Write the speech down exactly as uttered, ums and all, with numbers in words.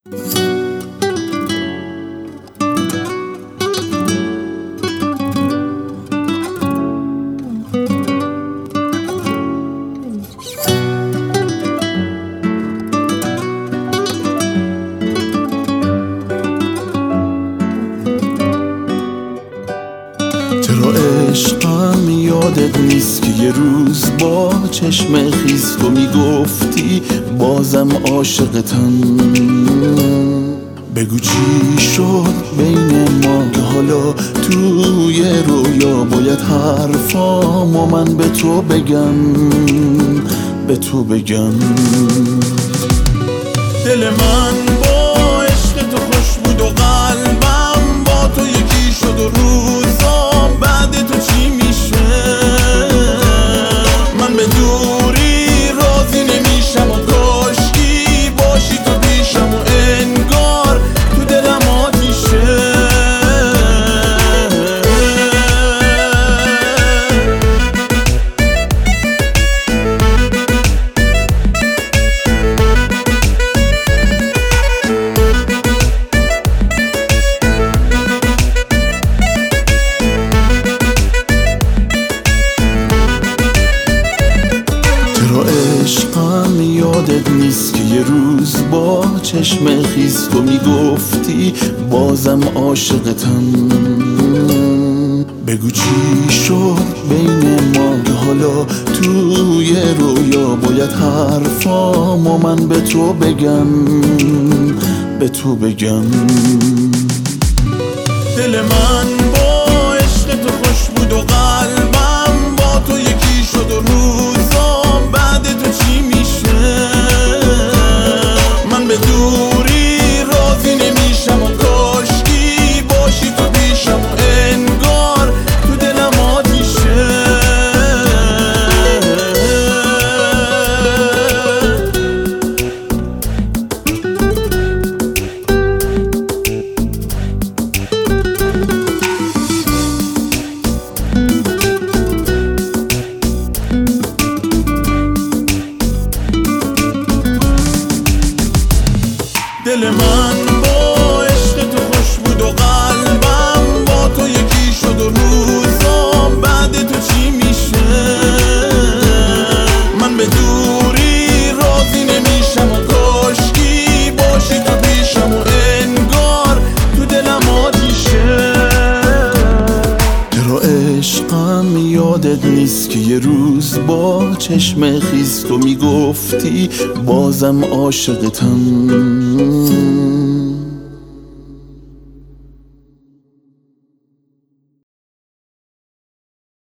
چرا عشقم یادت نیست که یه روز با چشم خیس تو میگفتی بازم عاشقتم؟ بگو چی شد بین ما که حالا توی رویا باید حرفامو من به تو بگم، به تو بگم. دل من با عشق تو خوش بود و قلبم با تو یکی شد و روزام بعد تو چی میشه؟ من به دوری راضی نمیشم و کاشکی باشی تو پیشم و انگار تو دلم آتیشه. عشقم یادت نیست که یه روز با چشم خیس تو میگفتی بازم عاشقتم؟ بگو چی شد بین ما که حالا توی رویا باید حرفامو من به تو بگم، به تو بگم. دل من با عشق تو خوش بود و قلبم با تو یکی شد و روزام بعد تو چی میشه؟ من به دوری راضی نمیشم و کاشکی باشی تو پیشم و انگار تو دلم آتیشه. دل من با عشق تو خوش بود و قلبم با تو یکی شد و روزام بعد تو چی میشه؟ من به دوری راضی نمیشم و کاشکی باشی تو پیشم و انگار تو دلم آتیشه. چرا عشقم یادت نیست که یه روز با چشم خیس تو میگفتی بازم عاشقتم؟